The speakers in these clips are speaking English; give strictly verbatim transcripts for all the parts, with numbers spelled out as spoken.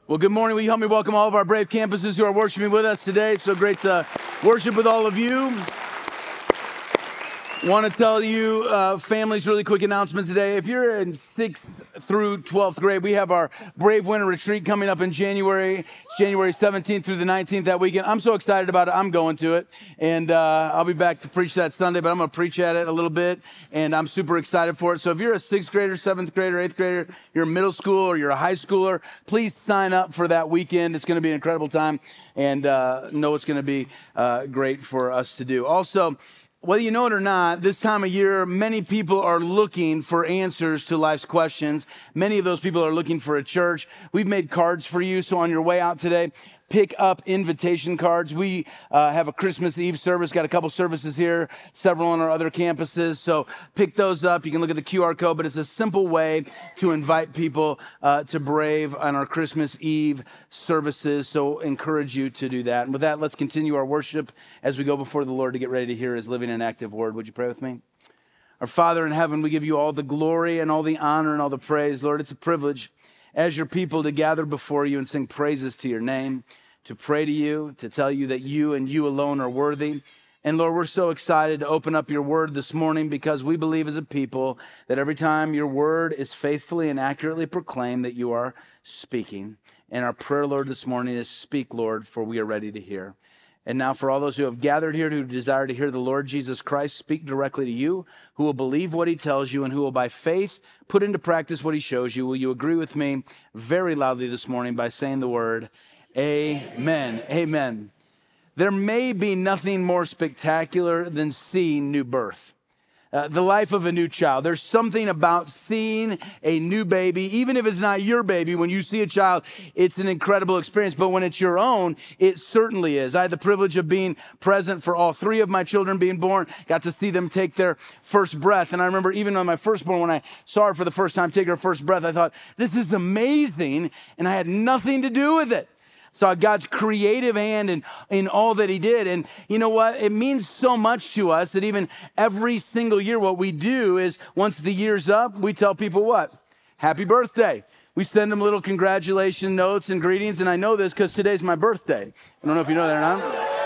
Well, good morning. Will you help me welcome all of our Brave campuses who are worshiping with us today? It's so great to worship with all of you. Want to tell you, uh, families, really quick announcement today. If you're in sixth through twelfth grade, we have our Brave Winter Retreat coming up in January. It's January seventeenth through the nineteenth that weekend. I'm so excited about it. I'm going to it. And uh, I'll be back to preach that Sunday, but I'm going to preach at it a little bit. And I'm super excited for it. So if you're a sixth grader, seventh grader, eighth grader, you're in middle school, or you're a high schooler, please sign up for that weekend. It's going to be an incredible time. And uh, know it's going to be uh, great for us to do. Also, whether you know it or not, this time of year, many people are looking for answers to life's questions. Many of those people are looking for a church. We've made cards for you, so on your way out today, pick up invitation cards. We uh, have a Christmas Eve service, got a couple services here, several on our other campuses, so pick those up. You can look at the Q R code, but it's a simple way to invite people uh, to Brave on our Christmas Eve services, so encourage you to do that. And with that, let's continue our worship as we go before the Lord to get ready to hear His living and active word. Would you pray with me? Our Father in heaven, we give you all the glory and all the honor and all the praise. Lord, it's a privilege as your people to gather before you and sing praises to your name, to pray to you, to tell you that you and you alone are worthy. And Lord, we're so excited to open up your word this morning because we believe as a people that every time your word is faithfully and accurately proclaimed that you are speaking. And our prayer, Lord, this morning is speak, Lord, for we are ready to hear. And now for all those who have gathered here who desire to hear the Lord Jesus Christ speak directly to you, who will believe what he tells you and who will by faith put into practice what he shows you, will you agree with me very loudly this morning by saying the word, amen, amen. There may be nothing more spectacular than seeing new birth. Uh, the life of a new child. There's something about seeing a new baby, even if it's not your baby. When you see a child, it's an incredible experience. But when it's your own, it certainly is. I had the privilege of being present for all three of my children being born. Got to see them take their first breath. And I remember even on my firstborn, when I saw her for the first time take her first breath, I thought, this is amazing. And I had nothing to do with it. Saw God's creative hand in, in all that he did. And you know what? It means so much to us that even every single year, what we do is once the year's up, we tell people what? Happy birthday. We send them little congratulation notes and greetings. And I know this because today's my birthday. I don't know if you know that or not.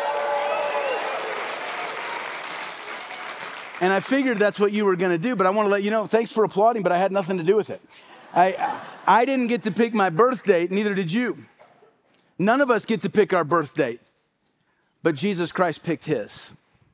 And I figured that's what you were going to do. But I want to let you know, thanks for applauding, but I had nothing to do with it. I, I didn't get to pick my birth date, neither did you. None of us get to pick our birth date, but Jesus Christ picked his.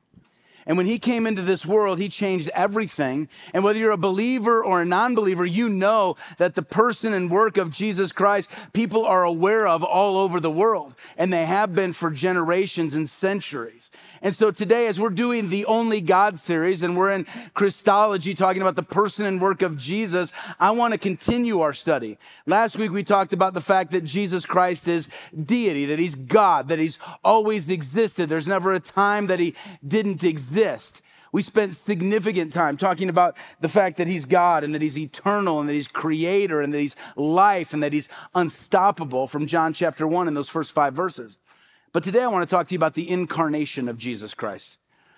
And when he came into this world, he changed everything. And whether you're a believer or a non-believer, you know that the person and work of Jesus Christ, people are aware of all over the world. And they have been for generations and centuries. And so today, as we're doing the Only God series, and we're in Christology, talking about the person and work of Jesus, I want to continue our study. Last week, we talked about the fact that Jesus Christ is deity, that he's God, that he's always existed. There's never a time that he didn't exist. We spent significant time talking about the fact that he's God and that he's eternal and that he's creator and that he's life and that he's unstoppable from John chapter one in those first five verses. But today I want to talk to you about the incarnation of Jesus Christ.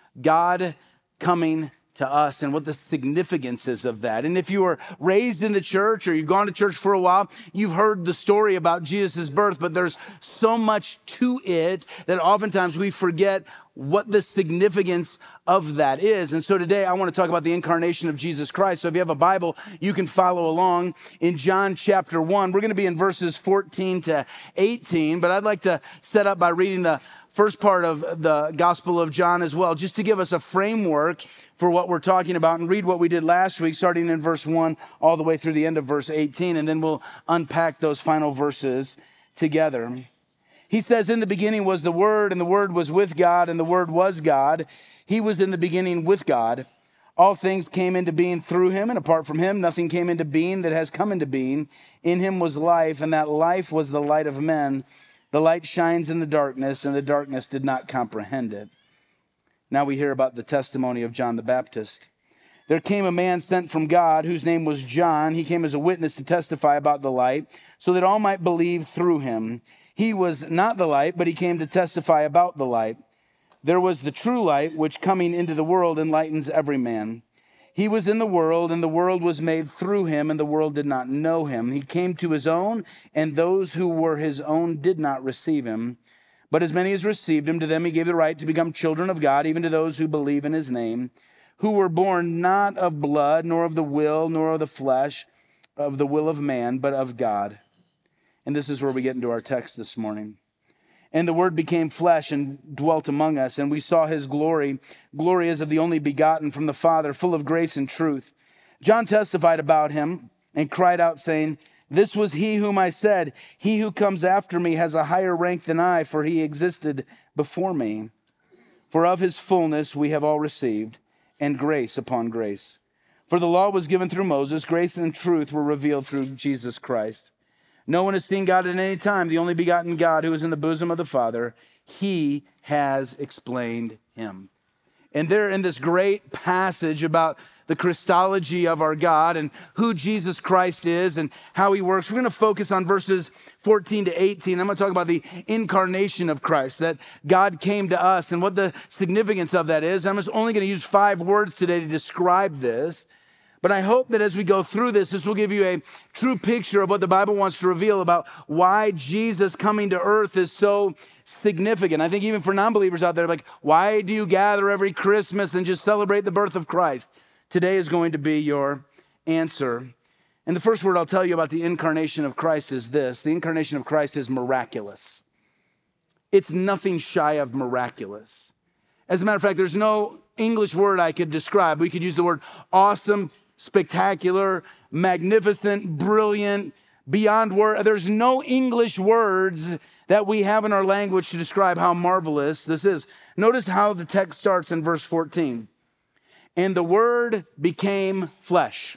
God coming to us and what the significance is of that. And if you were raised in the church or you've gone to church for a while, you've heard the story about Jesus' birth, but there's so much to it that oftentimes we forget what the significance of that is. And so today I want to talk about the incarnation of Jesus Christ. So if you have a Bible, you can follow along in John chapter one. We're going to be in verses fourteen to eighteen, but I'd like to set up by reading the first part of the Gospel of John as well, just to give us a framework for what we're talking about, and read what we did last week, starting in verse one all the way through the end of verse eighteen, and then we'll unpack those final verses together. He says, in the beginning was the Word, and the Word was with God, and the Word was God. He was in the beginning with God. All things came into being through him, and apart from him, nothing came into being that has come into being. In him was life, and that life was the light of men. The light shines in the darkness, and the darkness did not comprehend it. Now we hear about the testimony of John the Baptist. There came a man sent from God, whose name was John. He came as a witness to testify about the light, so that all might believe through him. He was not the light, but he came to testify about the light. There was the true light, which coming into the world enlightens every man. he was in the world, and the world was made through him, and the world did not know him. He came to his own, and those who were his own did not receive him. But as many as received him, to them he gave the right to become children of God, even to those who believe in his name, who were born not of blood, nor of the will, nor of the flesh, of the will of man, but of God. And this is where we get into our text this morning. And the Word became flesh and dwelt among us, and we saw his glory, glory as of the only begotten from the Father, full of grace and truth. John testified about him and cried out, saying, this was he whom I said, he who comes after me has a higher rank than I, for he existed before me. For of his fullness we have all received, and grace upon grace. For the law was given through Moses, grace and truth were revealed through Jesus Christ. No one has seen God at any time, the only begotten God who is in the bosom of the Father. He has explained him. And there in this great passage about the Christology of our God and who Jesus Christ is and how he works, we're going to focus on verses fourteen to eighteen. I'm going to talk about the incarnation of Christ, that God came to us and what the significance of that is. I'm just only going to use five words today to describe this. But I hope that as we go through this, this will give you a true picture of what the Bible wants to reveal about why Jesus coming to earth is so significant. I think even for non-believers out there, like, why do you gather every Christmas and just celebrate the birth of Christ? Today is going to be your answer. And the first word I'll tell you about the incarnation of Christ is this. The incarnation of Christ is miraculous. It's nothing shy of miraculous. As a matter of fact, there's no English word I could describe. We could use the word awesome, spectacular, magnificent, brilliant, beyond word. There's no English words that we have in our language to describe how marvelous this is. Notice how the text starts in verse fourteen. And the Word became flesh.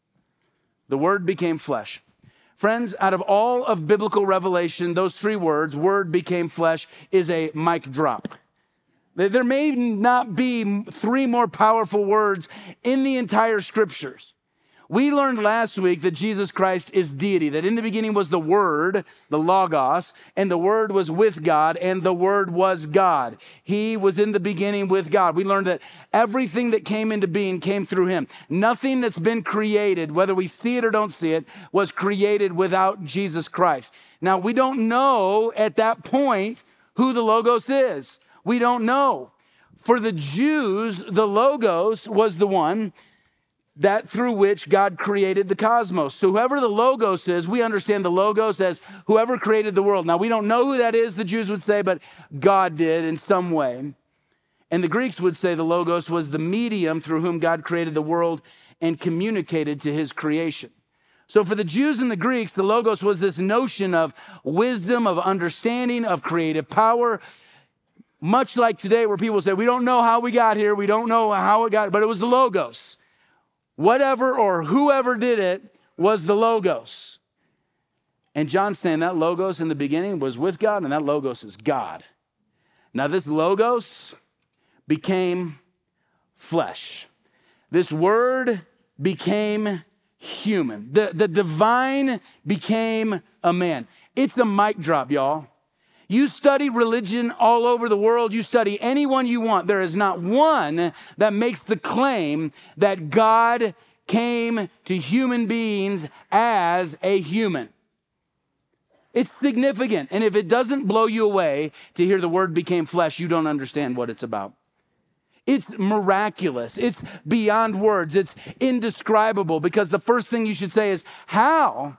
The Word became flesh. Friends, out of all of biblical revelation, those three words, Word became flesh, is a mic drop. There may not be three more powerful words in the entire scriptures. We learned last week that Jesus Christ is deity, that in the beginning was the Word, the Logos, and the Word was with God, and the Word was God. He was in the beginning with God. We learned that everything that came into being came through him. Nothing that's been created, whether we see it or don't see it, was created without Jesus Christ. Now, we don't know at that point who the Logos is. We don't know. For the Jews, the Logos was the one that through which God created the cosmos. So whoever the Logos is, we understand the Logos as whoever created the world. Now, we don't know who that is, the Jews would say, but God did in some way. And the Greeks would say the Logos was the medium through whom God created the world and communicated to his creation. So for the Jews and the Greeks, the Logos was this notion of wisdom, of understanding, of creative power. Much like today where people say, we don't know how we got here, we don't know how it got, but it was the Logos. Whatever or whoever did it was the Logos. And John's saying that Logos in the beginning was with God, and that Logos is God. Now this Logos became flesh. This Word became human. The, the divine became a man. It's a mic drop, y'all. You study religion all over the world. You study anyone you want. There is not one that makes the claim that God came to human beings as a human. It's significant. And if it doesn't blow you away to hear the Word became flesh, you don't understand what it's about. It's miraculous. It's beyond words. It's indescribable, because the first thing you should say is, how?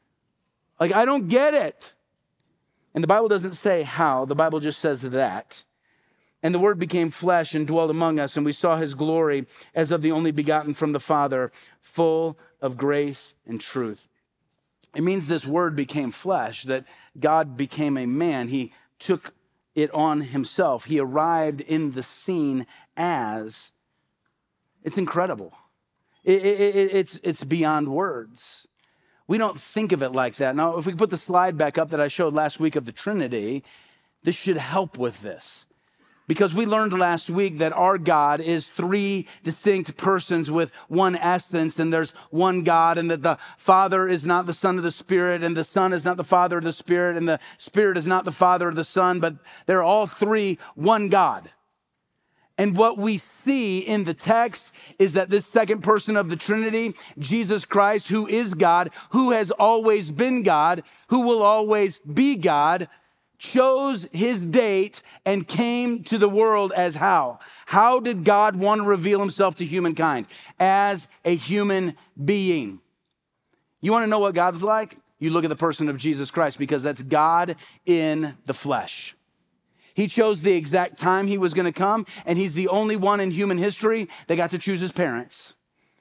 Like, I don't get it. And the Bible doesn't say how, the Bible just says that. And the Word became flesh and dwelt among us, and we saw his glory as of the only begotten from the Father, full of grace and truth. It means this Word became flesh, that God became a man. He took it on himself. He arrived in the scene as, it's incredible. It, it, it, it's, it's beyond words. We don't think of it like that. Now, if we put the slide back up that I showed last week of the Trinity, this should help with this. Because we learned last week that our God is three distinct persons with one essence, and there's one God, and that the Father is not the Son of the Spirit, and the Son is not the Father of the Spirit, and the Spirit is not the Father of the Son, but they're all three one God. And what we see in the text is that this second person of the Trinity, Jesus Christ, who is God, who has always been God, who will always be God, chose his date and came to the world as how? How did God want to reveal himself to humankind? As a human being. You want to know what God's like? You look at the person of Jesus Christ, because that's God in the flesh. He chose the exact time he was going to come, and he's the only one in human history that got to choose his parents.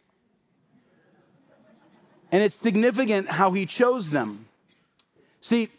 And it's significant how he chose them. See,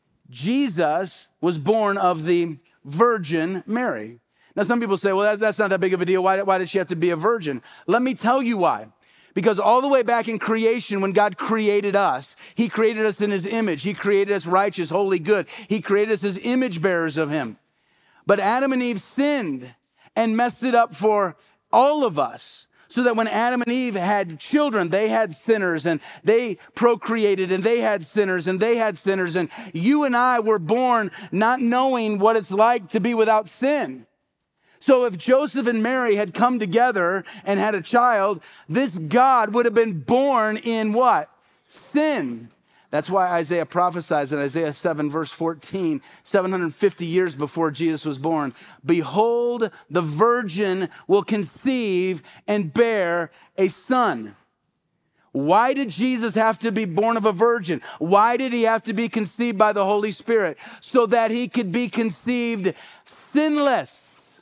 Jesus was born of the Virgin Mary. Now, some people say, well, that's, that's not that big of a deal. Why, why did she have to be a virgin? Let me tell you why. Because all the way back in creation, when God created us, he created us in his image. He created us righteous, holy, good. He created us as image bearers of him. But Adam and Eve sinned and messed it up for all of us. So that when Adam and Eve had children, they had sinners, and they procreated, and they had sinners, and they had sinners. And you and I were born not knowing what it's like to be without sin. So if Joseph and Mary had come together and had a child, this God would have been born in what? Sin. That's why Isaiah prophesies in Isaiah seven, verse fourteen, seven hundred fifty years before Jesus was born. Behold, the virgin will conceive and bear a son. Why did Jesus have to be born of a virgin? Why did he have to be conceived by the Holy Spirit? So that he could be conceived sinless.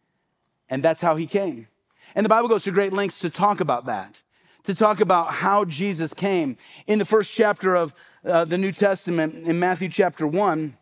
And that's how he came. And the Bible goes to great lengths to talk about that. To talk about how Jesus came. In the first chapter of uh, the New Testament, in Matthew chapter one,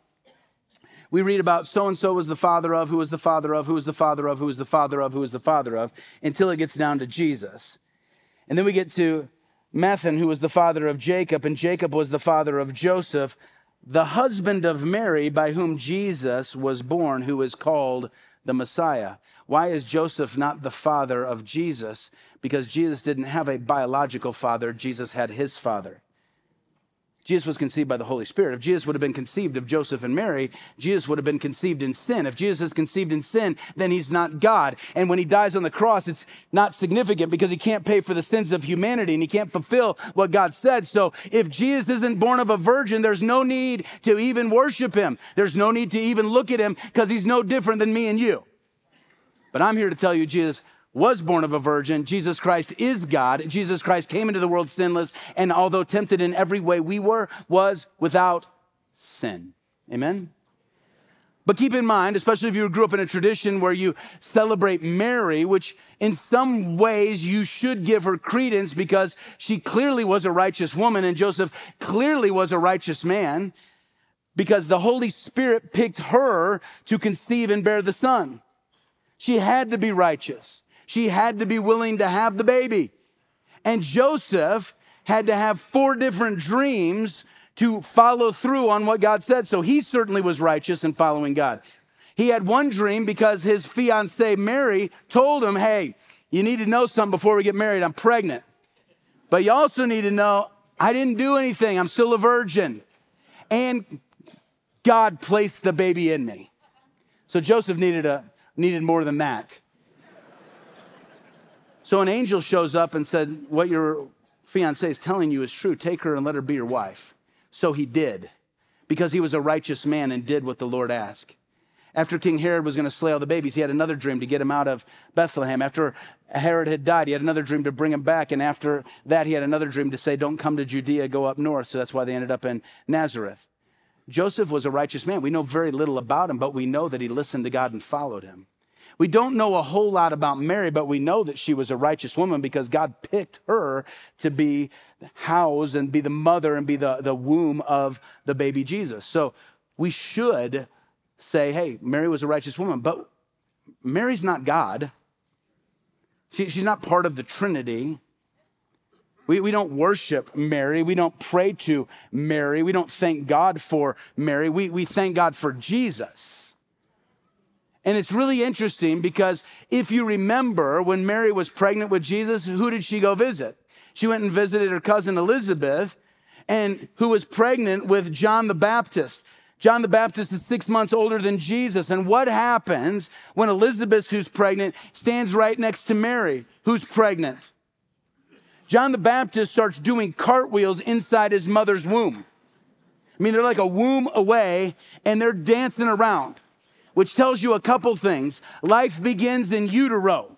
we read about so-and-so was the father of, who was the father of, who was the father of, who was the father of, who was the father of, until it gets down to Jesus. And then we get to Methan, who was the father of Jacob, and Jacob was the father of Joseph, the husband of Mary, by whom Jesus was born, who is called the Messiah. Why is Joseph not the father of Jesus? Because Jesus didn't have a biological father. Jesus had his father. Jesus was conceived by the Holy Spirit. If Jesus would have been conceived of Joseph and Mary, Jesus would have been conceived in sin. If Jesus is conceived in sin, then he's not God. And when he dies on the cross, it's not significant because he can't pay for the sins of humanity and he can't fulfill what God said. So if Jesus isn't born of a virgin, there's no need to even worship him. There's no need to even look at him because he's no different than me and you. But I'm here to tell you, Jesus was born of a virgin. Jesus Christ is God. Jesus Christ came into the world sinless, and although tempted in every way we were, was without sin. Amen? But keep in mind, especially if you grew up in a tradition where you celebrate Mary, which in some ways you should give her credence because she clearly was a righteous woman and Joseph clearly was a righteous man, because the Holy Spirit picked her to conceive and bear the Son. She had to be righteous. She had to be willing to have the baby. And Joseph had to have four different dreams to follow through on what God said. So he certainly was righteous in following God. He had one dream because his fiancée Mary told him, hey, you need to know something before we get married. I'm pregnant. But you also need to know I didn't do anything. I'm still a virgin. And God placed the baby in me. So Joseph needed a needed more than that. So an angel shows up and said, what your fiancé is telling you is true. Take her and let her be your wife. So he did, because he was a righteous man and did what the Lord asked. After King Herod was going to slay all the babies, he had another dream to get him out of Bethlehem. After Herod had died, he had another dream to bring him back. And after that, he had another dream to say, don't come to Judea, go up north. So that's why they ended up in Nazareth. Joseph was a righteous man. We know very little about him, but we know that he listened to God and followed him. We don't know a whole lot about Mary, but we know that she was a righteous woman because God picked her to be housed and be the mother and be the, the womb of the baby Jesus. So we should say, hey, Mary was a righteous woman, but Mary's not God. She, she's not part of the Trinity. We, we don't worship Mary. We don't pray to Mary. We don't thank God for Mary. We, we thank God for Jesus. And it's really interesting because if you remember when Mary was pregnant with Jesus, who did she go visit? She went and visited her cousin Elizabeth, and who was pregnant with John the Baptist. John the Baptist is six months older than Jesus. And what happens when Elizabeth, who's pregnant, stands right next to Mary, who's pregnant? John the Baptist starts doing cartwheels inside his mother's womb. I mean, they're like a womb away, and they're dancing around, which tells you a couple things. Life begins in utero.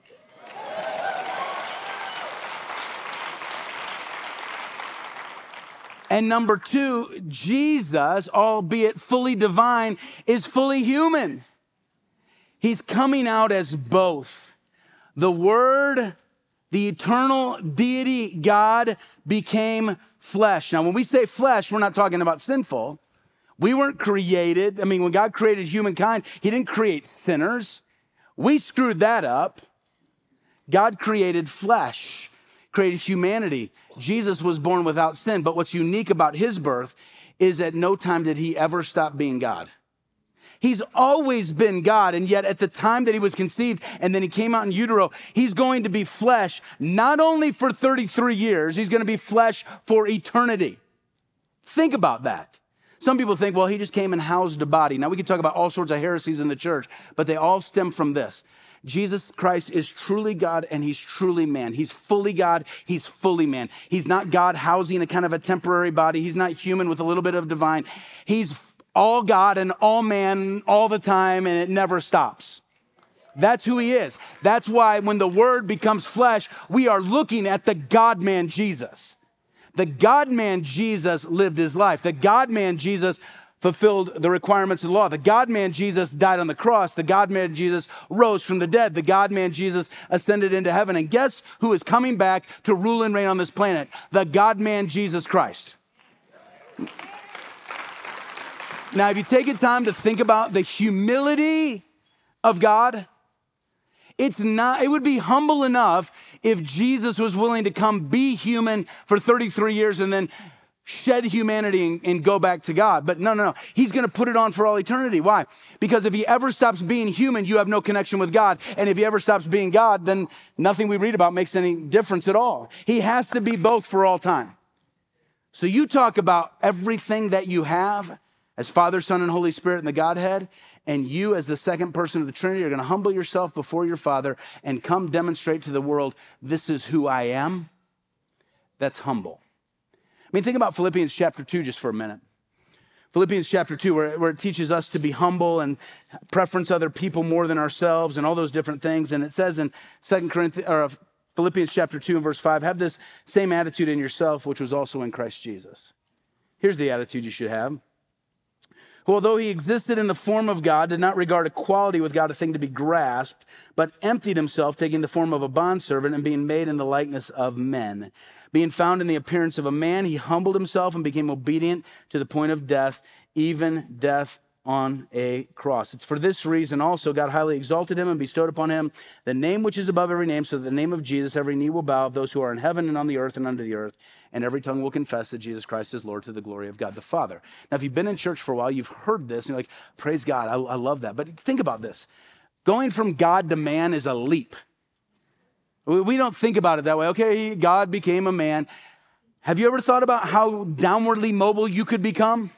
And number two, Jesus, albeit fully divine, is fully human. He's coming out as both. The Word, the eternal deity God, became flesh. Now, when we say flesh, we're not talking about sinful. We weren't created. I mean, when God created humankind, he didn't create sinners. We screwed that up. God created flesh, created humanity. Jesus was born without sin, but what's unique about his birth is at no time did he ever stop being God. He's always been God, and yet at the time that he was conceived and then he came out in utero, he's going to be flesh, not only for thirty-three years, he's going to be flesh for eternity. Think about that. Some people think, well, he just came and housed a body. Now, we could talk about all sorts of heresies in the church, but they all stem from this. Jesus Christ is truly God and he's truly man. He's fully God, he's fully man. He's not God housing a kind of a temporary body. He's not human with a little bit of divine. He's all God and all man all the time, and it never stops. That's who he is. That's why when the Word becomes flesh, we are looking at the God-man Jesus. The God-man Jesus lived his life. The God-man Jesus fulfilled the requirements of the law. The God-man Jesus died on the cross. The God-man Jesus rose from the dead. The God-man Jesus ascended into heaven. And guess who is coming back to rule and reign on this planet? The God-man Jesus Christ. Now, if you take a time to think about the humility of God, it's not, it would be humble enough if Jesus was willing to come be human for thirty-three years and then shed humanity and, and go back to God. But no, no, no. He's going to put it on for all eternity. Why? Because if he ever stops being human, you have no connection with God. And if he ever stops being God, then nothing we read about makes any difference at all. He has to be both for all time. So you talk about everything that you have as Father, Son, and Holy Spirit in the Godhead, and you as the second person of the Trinity are going to humble yourself before your Father and come demonstrate to the world, this is who I am. That's humble. I mean, think about Philippians chapter two just for a minute. Philippians chapter two, where, where it teaches us to be humble and preference other people more than ourselves and all those different things. And it says in Second Corinthians, or Philippians chapter two and verse five, have this same attitude in yourself, which was also in Christ Jesus. Here's the attitude you should have. Who, although he existed in the form of God, did not regard equality with God a thing to be grasped, but emptied himself, taking the form of a bondservant and being made in the likeness of men. Being found in the appearance of a man, he humbled himself and became obedient to the point of death, even death on a cross. It's for this reason also God highly exalted him and bestowed upon him the name which is above every name, so that the name of Jesus every knee will bow of those who are in heaven and on the earth and under the earth, and every tongue will confess that Jesus Christ is Lord, to the glory of God the Father. Now, if you've been in church for a while, you've heard this, and you're like, praise God, I, I love that. But think about this. Going from God to man is a leap. We, we don't think about it that way. Okay, God became a man. Have you ever thought about how downwardly mobile you could become?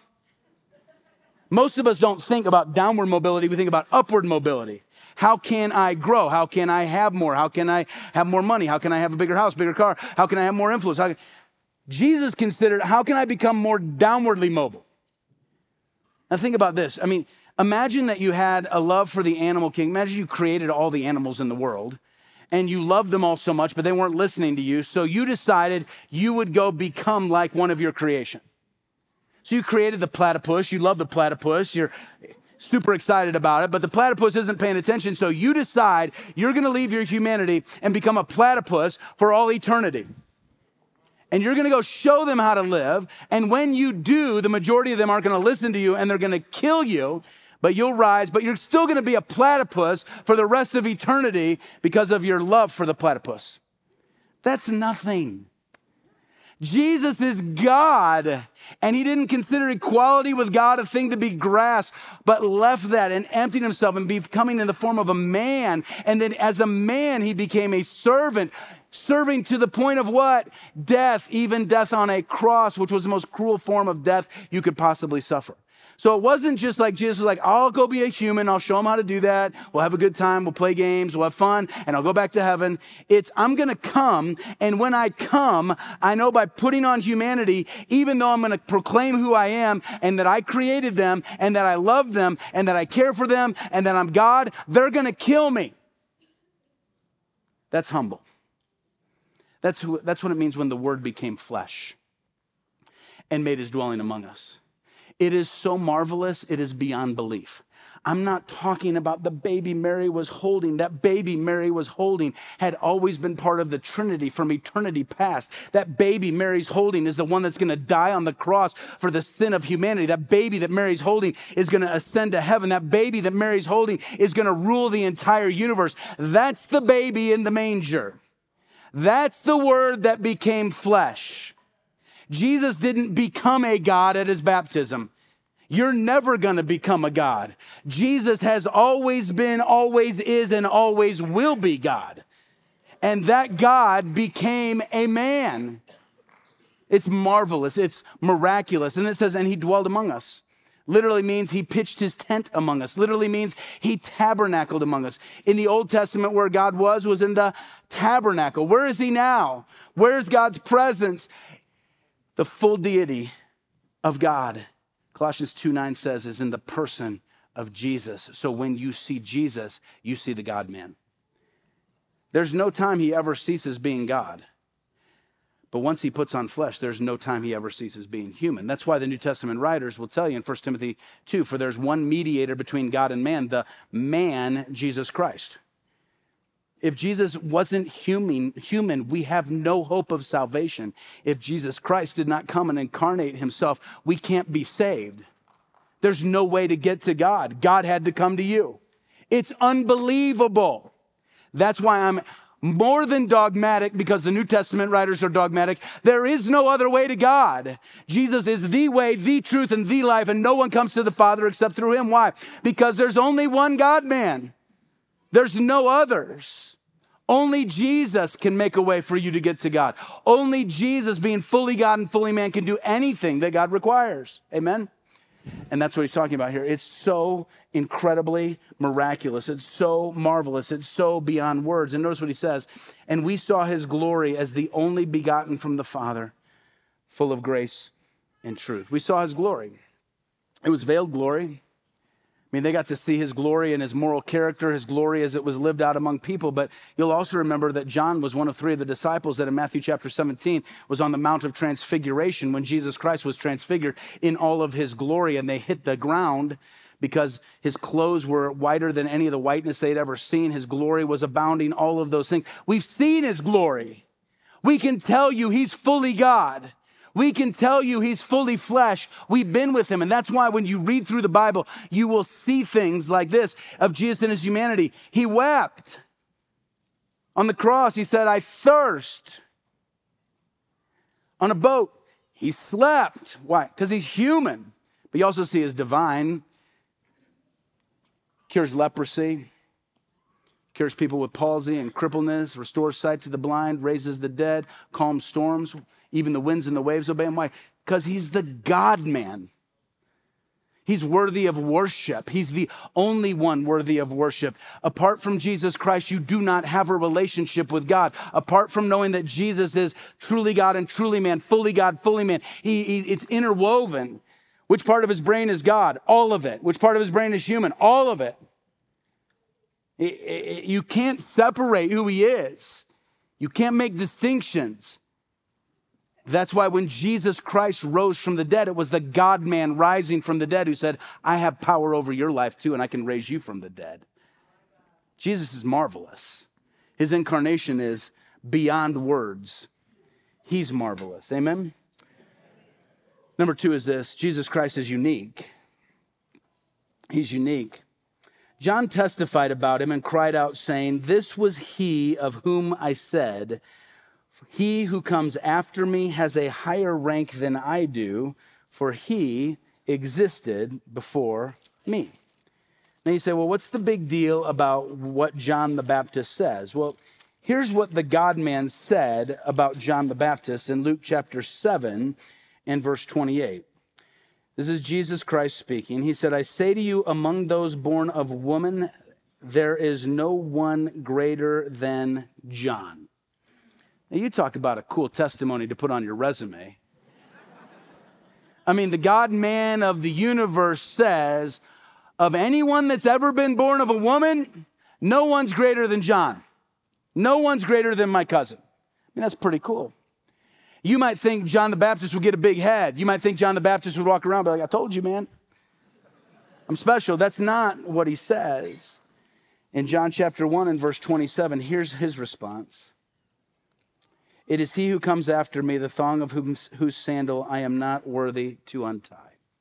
Most of us don't think about downward mobility. We think about upward mobility. How can I grow? How can I have more? How can I have more money? How can I have a bigger house, bigger car? How can I have more influence? How can... Jesus considered, how can I become more downwardly mobile? Now think about this. I mean, imagine that you had a love for the animal king. Imagine you created all the animals in the world and you loved them all so much, but they weren't listening to you. So you decided you would go become like one of your creation. So you created the platypus. You love the platypus. You're super excited about it, but the platypus isn't paying attention. So you decide you're going to leave your humanity and become a platypus for all eternity. And you're going to go show them how to live. And when you do, the majority of them aren't going to listen to you and they're going to kill you, but you'll rise, but you're still going to be a platypus for the rest of eternity because of your love for the platypus. That's nothing. Jesus is God, and he didn't consider equality with God a thing to be grasped, but left that and emptied himself and becoming in the form of a man. And then as a man, he became a servant, serving to the point of what? Death, even death on a cross, which was the most cruel form of death you could possibly suffer. So it wasn't just like Jesus was like, I'll go be a human. I'll show him how to do that. We'll have a good time. We'll play games. We'll have fun. And I'll go back to heaven. It's I'm going to come. And when I come, I know by putting on humanity, even though I'm going to proclaim who I am and that I created them and that I love them and that I care for them and that I'm God, they're going to kill me. That's humble. That's, who, that's what it means when the Word became flesh and made his dwelling among us. It is so marvelous, it is beyond belief. I'm not talking about the baby Mary was holding. That baby Mary was holding had always been part of the Trinity from eternity past. That baby Mary's holding is the one that's going to die on the cross for the sin of humanity. That baby that Mary's holding is going to ascend to heaven. That baby that Mary's holding is going to rule the entire universe. That's the baby in the manger. That's the Word that became flesh. Jesus didn't become a God at his baptism. You're never going to become a God. Jesus has always been, always is, and always will be God. And that God became a man. It's marvelous. It's miraculous. And it says, and he dwelled among us. Literally means he pitched his tent among us. Literally means he tabernacled among us. In the Old Testament, where God was, was in the tabernacle. Where is he now? Where is God's presence? The full deity of God, Colossians two nine says, is in the person of Jesus. So when you see Jesus, you see the God-man. There's no time he ever ceases being God. But once he puts on flesh, there's no time he ever ceases being human. That's why the New Testament writers will tell you in First Timothy two, for there's one mediator between God and man, the man, Jesus Christ. If Jesus wasn't human, human, we have no hope of salvation. If Jesus Christ did not come and incarnate himself, we can't be saved. There's no way to get to God. God had to come to you. It's unbelievable. That's why I'm more than dogmatic, because the New Testament writers are dogmatic. There is no other way to God. Jesus is the way, the truth, and the life, and no one comes to the Father except through him. Why? Because there's only one God-man. There's no others. Only Jesus can make a way for you to get to God. Only Jesus, being fully God and fully man, can do anything that God requires. Amen? And that's what he's talking about here. It's so incredibly miraculous. It's so marvelous. It's so beyond words. And notice what he says. And we saw his glory as the only begotten from the Father, full of grace and truth. We saw his glory. It was veiled glory. I mean, they got to see his glory and his moral character, his glory as it was lived out among people. But you'll also remember that John was one of three of the disciples that in Matthew chapter seventeen was on the Mount of Transfiguration when Jesus Christ was transfigured in all of his glory. And they hit the ground because his clothes were whiter than any of the whiteness they'd ever seen. His glory was abounding, all of those things. We've seen his glory. We can tell you he's fully God. We can tell you he's fully flesh. We've been with him. And that's why when you read through the Bible, you will see things like this of Jesus and his humanity. He wept. On the cross, he said, I thirst. On a boat, he slept. Why? Because he's human. But you also see his divine. Cures leprosy. Cures people with palsy and crippleness. Restores sight to the blind. Raises the dead. Calms storms. Even the winds and the waves obey him. Why? Because he's the God-man. He's worthy of worship. He's the only one worthy of worship. Apart from Jesus Christ, you do not have a relationship with God. Apart from knowing that Jesus is truly God and truly man, fully God, fully man, he, he, it's interwoven. Which part of his brain is God? All of it. Which part of his brain is human? All of it. It, it you can't separate who he is. You can't make distinctions. That's why when Jesus Christ rose from the dead, it was the God-man rising from the dead who said, I have power over your life too, and I can raise you from the dead. Jesus is marvelous. His incarnation is beyond words. He's marvelous. Amen? Number two is this. Jesus Christ is unique. He's unique. John testified about him and cried out, saying, this was he of whom I said, he who comes after me has a higher rank than I do, for he existed before me. Now you say, well, what's the big deal about what John the Baptist says? Well, here's what the God-man said about John the Baptist in Luke chapter seven and verse twenty-eight. This is Jesus Christ speaking. He said, I say to you, among those born of woman, there is no one greater than John. Now, you talk about a cool testimony to put on your resume. I mean, the God-man of the universe says, of anyone that's ever been born of a woman, no one's greater than John. No one's greater than my cousin. I mean, that's pretty cool. You might think John the Baptist would get a big head. You might think John the Baptist would walk around and be like, I told you, man. I'm special. That's not what he says. In John chapter one and verse twenty-seven, here's his response. It is he who comes after me, the thong of whose, whose sandal I am not worthy to untie.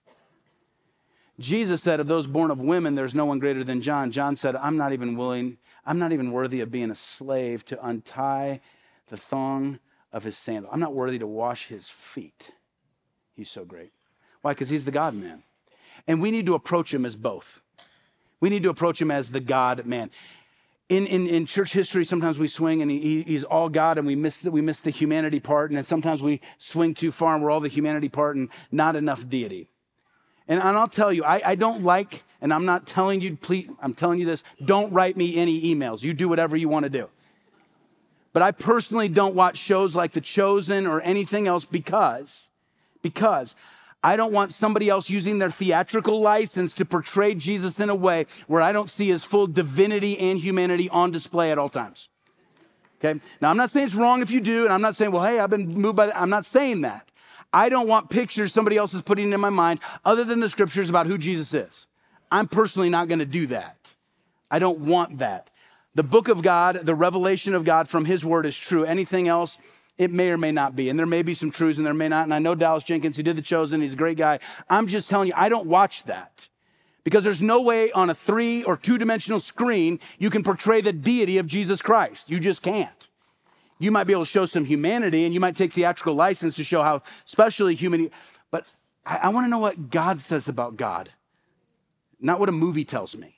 Jesus said, of those born of women, there's no one greater than John. John said, I'm not even willing, I'm not even worthy of being a slave to untie the thong of his sandal. I'm not worthy to wash his feet. He's so great. Why? Because he's the God-man. And we need to approach him as both. We need to approach him as the God-man. In, in, in church history, sometimes we swing and he, he's all God and we miss, the, we miss the humanity part. And then sometimes we swing too far and we're all the humanity part and not enough deity. And, and I'll tell you, I, I don't like, and I'm not telling you, please, I'm telling you this, don't write me any emails. You do whatever you want to do. But I personally don't watch shows like The Chosen or anything else because, because I don't want somebody else using their theatrical license to portray Jesus in a way where I don't see his full divinity and humanity on display at all times. Okay? Now, I'm not saying it's wrong if you do, and I'm not saying, well, hey, I've been moved by that. I'm not saying that. I don't want pictures somebody else is putting in my mind other than the scriptures about who Jesus is. I'm personally not going to do that. I don't want that. The book of God, the revelation of God from his word is true. Anything else, it may or may not be. And there may be some truths and there may not. And I know Dallas Jenkins, he did The Chosen. He's a great guy. I'm just telling you, I don't watch that. Because there's no way on a three or two-dimensional screen you can portray the deity of Jesus Christ. You just can't. You might be able to show some humanity and you might take theatrical license to show how specially human. But I, I want to know what God says about God, not what a movie tells me.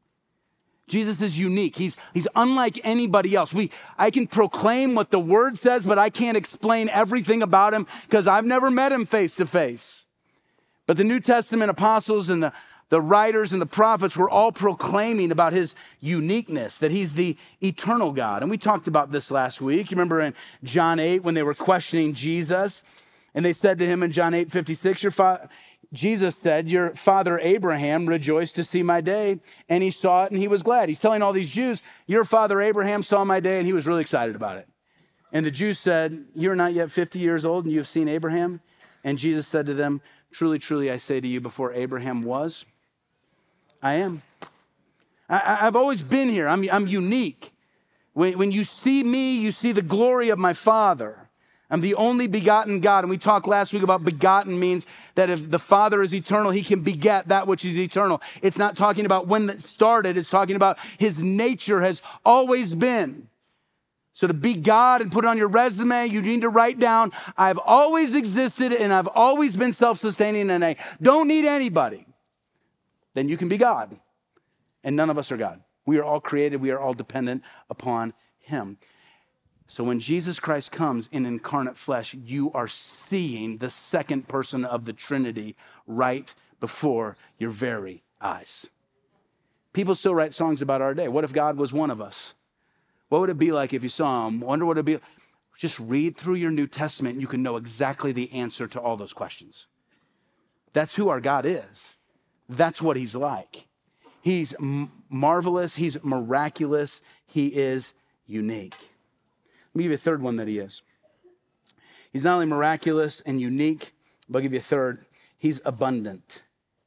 Jesus is unique. He's, he's unlike anybody else. We, I can proclaim what the word says, but I can't explain everything about him because I've never met him face to face. But the New Testament apostles and the, the writers and the prophets were all proclaiming about his uniqueness, that he's the eternal God. And we talked about this last week. You remember in John eight when they were questioning Jesus and they said to him in John eight fifty-six, your father, Jesus said, your father Abraham rejoiced to see my day, and he saw it and he was glad. He's telling all these Jews, your father Abraham saw my day and he was really excited about it. And the Jews said, you're not yet fifty years old and you've seen Abraham? And Jesus said to them, truly, truly, I say to you, before Abraham was, I am. I, I've always been here. I'm, I'm unique. When, when you see me, you see the glory of my Father. I'm the only begotten God. And we talked last week about begotten means that if the Father is eternal, he can beget that which is eternal. It's not talking about when it started. It's talking about his nature has always been. So to be God and put it on your resume, you need to write down, I've always existed and I've always been self-sustaining and I don't need anybody. Then you can be God. And none of us are God. We are all created. We are all dependent upon him. So when Jesus Christ comes in incarnate flesh, you are seeing the second person of the Trinity right before your very eyes. People still write songs about our day. What if God was one of us? What would it be like if you saw him? Wonder what it'd be. Just read through your New Testament and you can know exactly the answer to all those questions. That's who our God is. That's what he's like. He's m- marvelous. He's miraculous. He is unique. Let me give you a third one that he is. He's not only miraculous and unique, but I'll give you a third. He's abundant.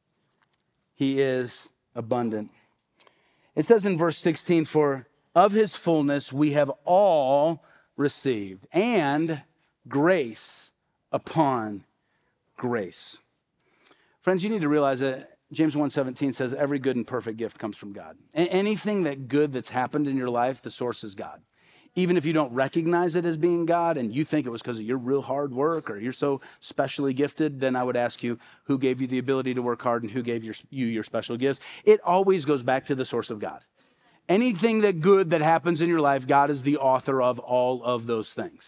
He is abundant. It says in verse sixteen, for of his fullness we have all received, and grace upon grace. Friends, you need to realize that James one seventeen says every good and perfect gift comes from God. Anything that good that's happened in your life, the source is God. Even if you don't recognize it as being God and you think it was because of your real hard work or you're so specially gifted, then I would ask you, who gave you the ability to work hard and who gave your, you your special gifts? It always goes back to the source of God. Anything that good that happens in your life, God is the author of all of those things.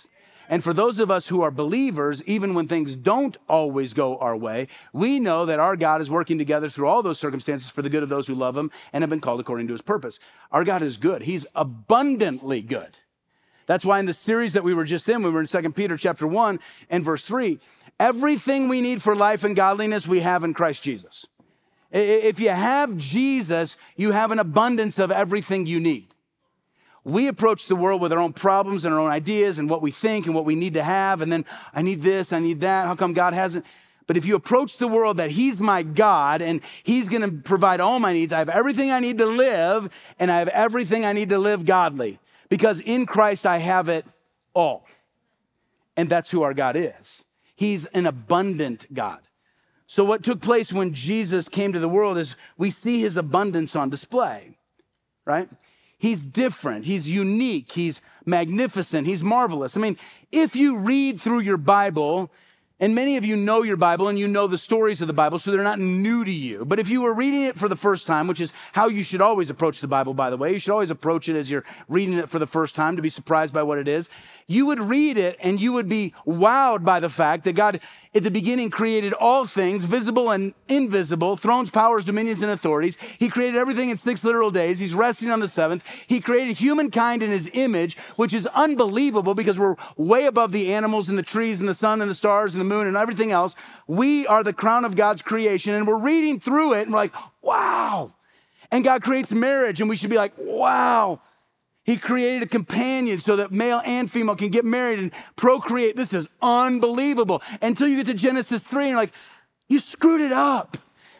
And for those of us who are believers, even when things don't always go our way, we know that our God is working together through all those circumstances for the good of those who love him and have been called according to his purpose. Our God is good. He's abundantly good. That's why in the series that we were just in, we were in Second Peter chapter one and verse three, everything we need for life and godliness we have in Christ Jesus. If you have Jesus, you have an abundance of everything you need. We approach the world with our own problems and our own ideas and what we think and what we need to have. And then I need this, I need that. How come God hasn't? But if you approach the world that he's my God and he's going to provide all my needs, I have everything I need to live and I have everything I need to live godly because in Christ I have it all. And that's who our God is. He's an abundant God. So what took place when Jesus came to the world is we see his abundance on display, right? He's different, he's unique, he's magnificent, he's marvelous. I mean, if you read through your Bible, and many of you know your Bible and you know the stories of the Bible, so they're not new to you. But if you were reading it for the first time, which is how you should always approach the Bible, by the way, you should always approach it as you're reading it for the first time to be surprised by what it is. You would read it and you would be wowed by the fact that God at the beginning created all things, visible and invisible, thrones, powers, dominions, and authorities. He created everything in six literal days. He's resting on the seventh. He created humankind in his image, which is unbelievable because we're way above the animals and the trees and the sun and the stars and the moon and everything else. We are the crown of God's creation and we're reading through it and we're like, wow. And God creates marriage and we should be like, wow. He created a companion so that male and female can get married and procreate. This is unbelievable. Until you get to Genesis three and you're like, you screwed it up.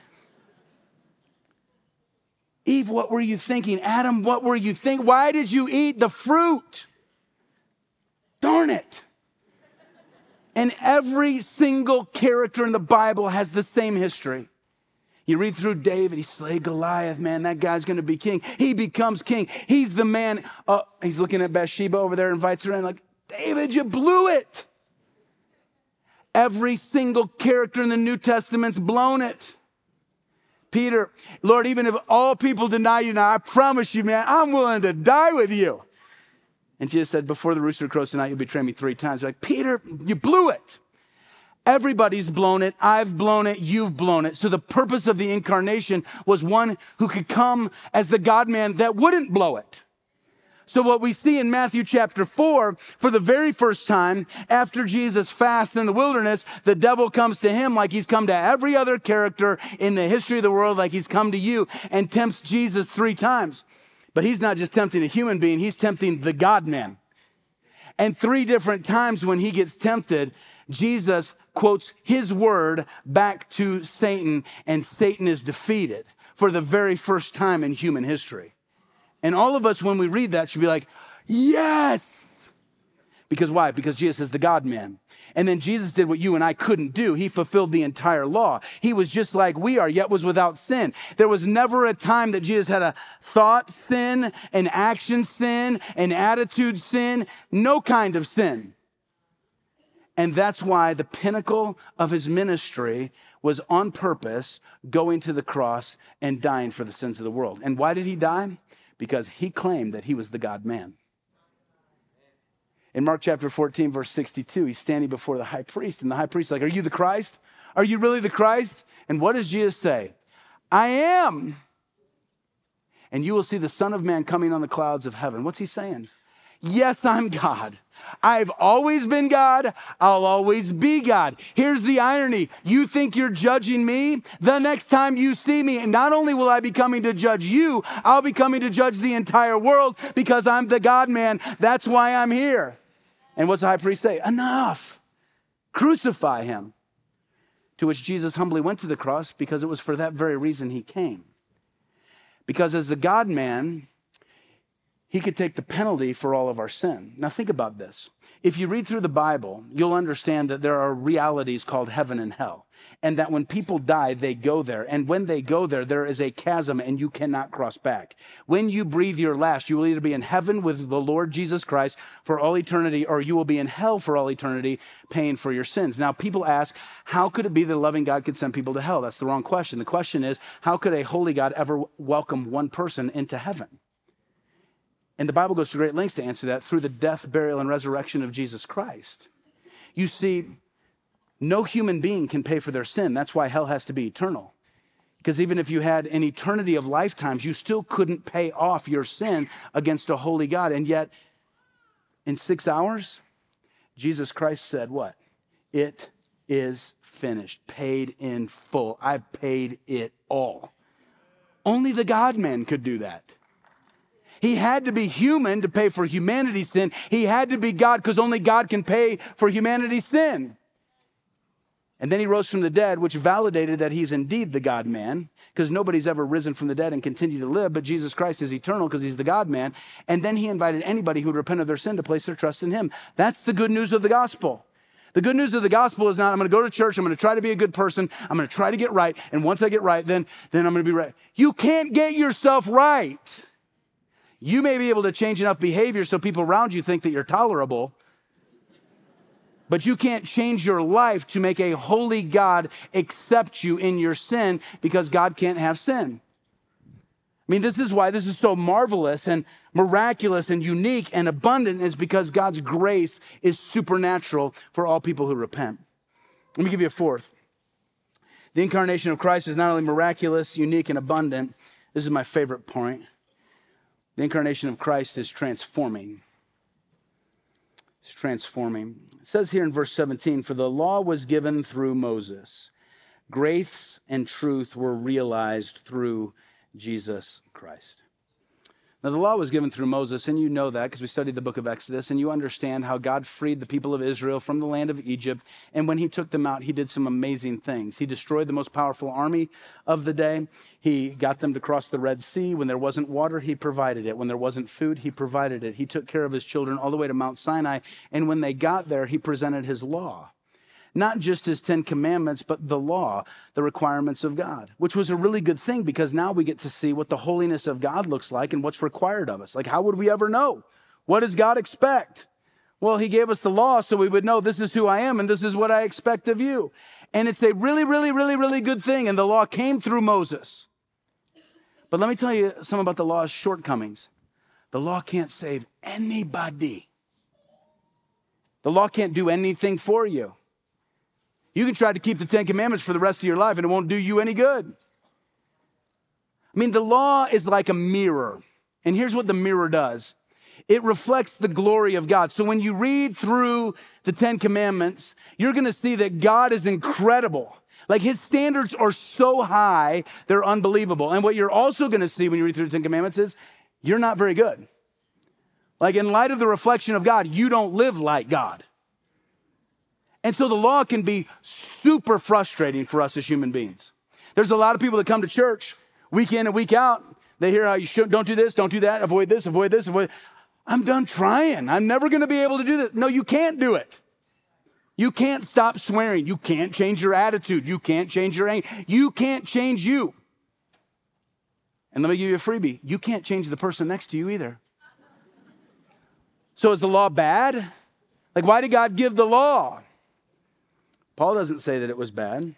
Eve, what were you thinking? Adam, what were you thinking? Why did you eat the fruit? Darn it. And every single character in the Bible has the same history. You read through David, he slayed Goliath, man, that guy's going to be king. He becomes king. He's the man. Uh, he's looking at Bathsheba over there, invites her in like, David, you blew it. Every single character in the New Testament's blown it. Peter, Lord, even if all people deny you now, I promise you, man, I'm willing to die with you. And Jesus said, before the rooster crows tonight, you'll betray me three times. You're like, Peter, you blew it. Everybody's blown it. I've blown it. You've blown it. So the purpose of the incarnation was one who could come as the God-man that wouldn't blow it. So what we see in Matthew chapter four, for the very first time, after Jesus fasts in the wilderness, the devil comes to him like he's come to every other character in the history of the world, like he's come to you, and tempts Jesus three times. But he's not just tempting a human being, he's tempting the God-man. And three different times when he gets tempted, Jesus quotes his word back to Satan, and Satan is defeated for the very first time in human history. And all of us, when we read that, should be like, yes! Because why? Because Jesus is the God-man. And then Jesus did what you and I couldn't do. He fulfilled the entire law. He was just like we are, yet was without sin. There was never a time that Jesus had a thought sin, an action sin, an attitude sin, no kind of sin. And that's why the pinnacle of his ministry was on purpose going to the cross and dying for the sins of the world. And why did he die? Because he claimed that he was the God-man. In Mark chapter fourteen, verse sixty-two, he's standing before the high priest, and the high priest is like, are you the Christ? Are you really the Christ? And what does Jesus say? I am. And you will see the Son of Man coming on the clouds of heaven. What's he saying? Yes, I'm God. I've always been God. I'll always be God. Here's the irony. You think you're judging me? The next time you see me, and not only will I be coming to judge you, I'll be coming to judge the entire world because I'm the God-man. That's why I'm here. And what's the high priest say? Enough. Crucify him. To which Jesus humbly went to the cross because it was for that very reason he came. Because as the God-man, he could take the penalty for all of our sin. Now think about this. If you read through the Bible, you'll understand that there are realities called heaven and hell. And that when people die, they go there. And when they go there, there is a chasm and you cannot cross back. When you breathe your last, you will either be in heaven with the Lord Jesus Christ for all eternity, or you will be in hell for all eternity paying for your sins. Now people ask, how could it be that a loving God could send people to hell? That's the wrong question. The question is, how could a holy God ever welcome one person into heaven? And the Bible goes to great lengths to answer that through the death, burial, and resurrection of Jesus Christ. You see, no human being can pay for their sin. That's why hell has to be eternal. Because even if you had an eternity of lifetimes, you still couldn't pay off your sin against a holy God. And yet, in six hours, Jesus Christ said what? It is finished, paid in full. I've paid it all. Only the God-man could do that. He had to be human to pay for humanity's sin. He had to be God because only God can pay for humanity's sin. And then he rose from the dead, which validated that he's indeed the God-man, because nobody's ever risen from the dead and continued to live, but Jesus Christ is eternal because he's the God-man. And then he invited anybody who would repent of their sin to place their trust in him. That's the good news of the gospel. The good news of the gospel is not, I'm going to go to church, I'm going to try to be a good person, I'm going to try to get right, and once I get right, then, then I'm going to be right. You can't get yourself right. You may be able to change enough behavior so people around you think that you're tolerable, but you can't change your life to make a holy God accept you in your sin, because God can't have sin. I mean, this is why this is so marvelous and miraculous and unique and abundant, is because God's grace is supernatural for all people who repent. Let me give you a fourth. The incarnation of Christ is not only miraculous, unique, and abundant. This is my favorite point. The incarnation of Christ is transforming. It's transforming. It says here in verse seventeen, for the law was given through Moses. Grace and truth were realized through Jesus Christ. Now, the law was given through Moses, and you know that because we studied the book of Exodus, and you understand how God freed the people of Israel from the land of Egypt, and when he took them out, he did some amazing things. He destroyed the most powerful army of the day. He got them to cross the Red Sea. When there wasn't water, he provided it. When there wasn't food, he provided it. He took care of his children all the way to Mount Sinai, and when they got there, he presented his law. Not just his Ten Commandments, but the law, the requirements of God, which was a really good thing because now we get to see what the holiness of God looks like and what's required of us. Like, how would we ever know? What does God expect? Well, he gave us the law so we would know this is who I am and this is what I expect of you. And it's a really, really, really, really good thing. And the law came through Moses. But let me tell you something about the law's shortcomings. The law can't save anybody. The law can't do anything for you. You can try to keep the Ten Commandments for the rest of your life and it won't do you any good. I mean, the law is like a mirror. And here's what the mirror does. It reflects the glory of God. So when you read through the Ten Commandments, you're going to see that God is incredible. Like, his standards are so high, they're unbelievable. And what you're also going to see when you read through the Ten Commandments is you're not very good. Like, in light of the reflection of God, you don't live like God. And so the law can be super frustrating for us as human beings. There's a lot of people that come to church week in and week out. They hear how you should, don't do this, don't do that, avoid this, avoid this, avoid. I'm done trying. I'm never going to be able to do this. No, you can't do it. You can't stop swearing. You can't change your attitude. You can't change your anger. You can't change you. And let me give you a freebie. You can't change the person next to you either. So is the law bad? Like, why did God give the law? Paul doesn't say that it was bad.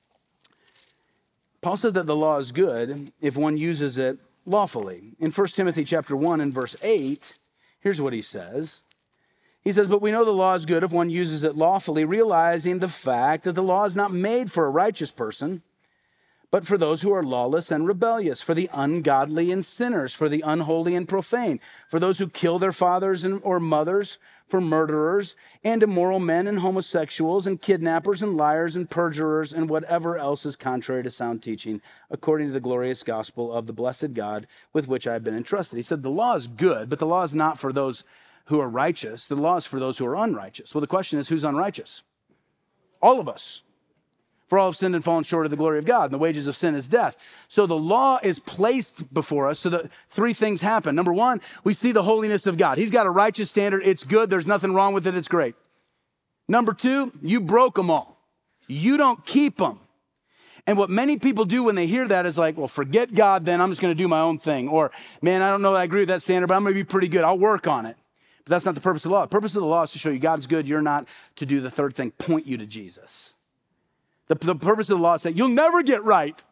Paul said that the law is good if one uses it lawfully. In First Timothy chapter one and verse eight, here's what he says. He says, but we know the law is good if one uses it lawfully, realizing the fact that the law is not made for a righteous person, but for those who are lawless and rebellious, for the ungodly and sinners, for the unholy and profane, for those who kill their fathers and, or mothers, for murderers and immoral men and homosexuals and kidnappers and liars and perjurers and whatever else is contrary to sound teaching, according to the glorious gospel of the blessed God with which I have been entrusted. He said the law is good, but the law is not for those who are righteous. The law is for those who are unrighteous. Well, the question is, who's unrighteous? All of us. For all have sinned and fallen short of the glory of God, and the wages of sin is death. So the law is placed before us so that three things happen. Number one, we see the holiness of God. He's got a righteous standard. It's good. There's nothing wrong with it. It's great. Number two, you broke them all. You don't keep them. And what many people do when they hear that is like, well, forget God, then I'm just going to do my own thing. Or, man, I don't know that I agree with that standard, but I'm going to be pretty good. I'll work on it. But that's not the purpose of the law. The purpose of the law is to show you God's good. You're not to do the third thing, point you to Jesus. The, the purpose of the law is that you'll never get right.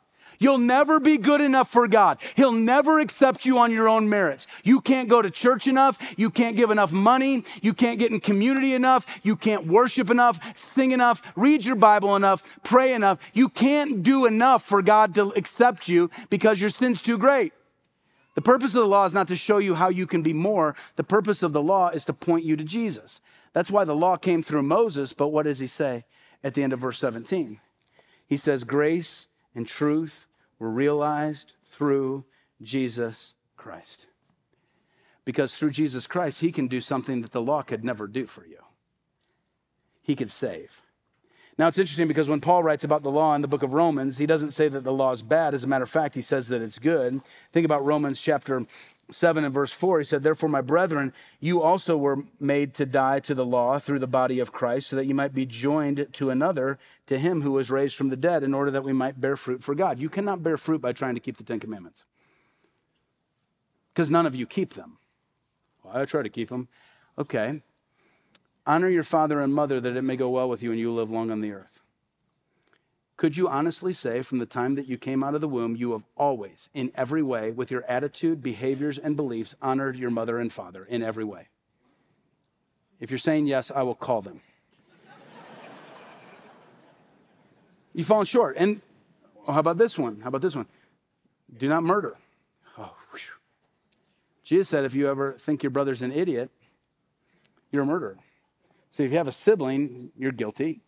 You'll never be good enough for God. He'll never accept you on your own merits. You can't go to church enough. You can't give enough money. You can't get in community enough. You can't worship enough, sing enough, read your Bible enough, pray enough. You can't do enough for God to accept you because your sin's too great. The purpose of the law is not to show you how you can be more. The purpose of the law is to point you to Jesus. That's why the law came through Moses, but what does he say at the end of verse seventeen? He says, grace and truth were realized through Jesus Christ. Because through Jesus Christ, he can do something that the law could never do for you. He could save. Now, it's interesting because when Paul writes about the law in the book of Romans, he doesn't say that the law is bad. As a matter of fact, he says that it's good. Think about Romans chapter seven and verse four. He said, therefore, my brethren, you also were made to die to the law through the body of Christ, so that you might be joined to another, to him who was raised from the dead, in order that we might bear fruit for God. You cannot bear fruit by trying to keep the Ten Commandments, because none of you keep them. Well, I try to keep them. Okay. Honor your father and mother, that it may go well with you and you live long on the earth. Could you honestly say from the time that you came out of the womb, you have always, in every way, with your attitude, behaviors, and beliefs, honored your mother and father in every way? If you're saying yes, I will call them. You've fallen short. And well, how about this one? How about this one? Do not murder. Oh, whew. Jesus said if you ever think your brother's an idiot, you're a murderer. So if you have a sibling, you're guilty.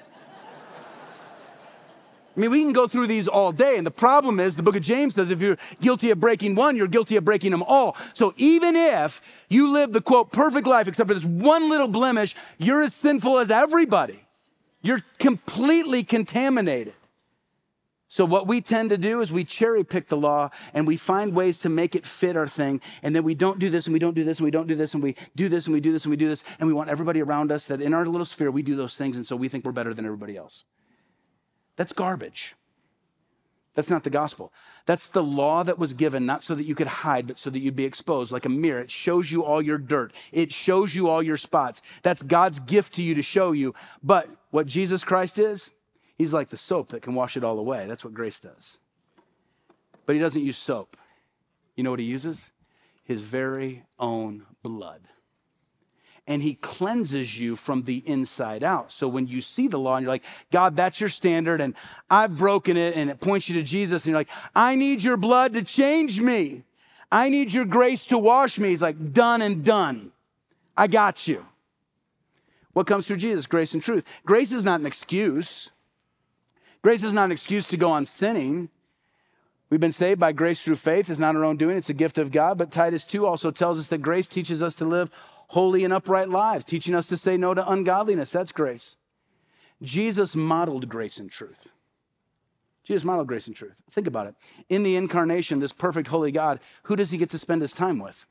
I mean, we can go through these all day. And the problem is, the book of James says, if you're guilty of breaking one, you're guilty of breaking them all. So even if you live the, quote, perfect life, except for this one little blemish, you're as sinful as everybody. You're completely contaminated. So what we tend to do is we cherry pick the law and we find ways to make it fit our thing. And then we don't do this and we don't do this and we don't do this and we do this and we do this and we do this. And we want everybody around us that in our little sphere, we do those things. And so we think we're better than everybody else. That's garbage. That's not the gospel. That's the law that was given, not so that you could hide, but so that you'd be exposed like a mirror. It shows you all your dirt. It shows you all your spots. That's God's gift to you to show you. But what Jesus Christ is, he's like the soap that can wash it all away. That's what grace does. But he doesn't use soap. You know what he uses? His very own blood. And he cleanses you from the inside out. So when you see the law and you're like, God, that's your standard and I've broken it, and it points you to Jesus, and you're like, I need your blood to change me. I need your grace to wash me. He's like, done and done. I got you. What comes through Jesus? Grace and truth. Grace is not an excuse. Grace is not an excuse to go on sinning. We've been saved by grace through faith. It's not our own doing. It's a gift of God. But Titus two also tells us that grace teaches us to live holy and upright lives, teaching us to say no to ungodliness. That's grace. Jesus modeled grace and truth. Jesus modeled grace and truth. Think about it. In the incarnation, this perfect holy God, who does he get to spend his time with?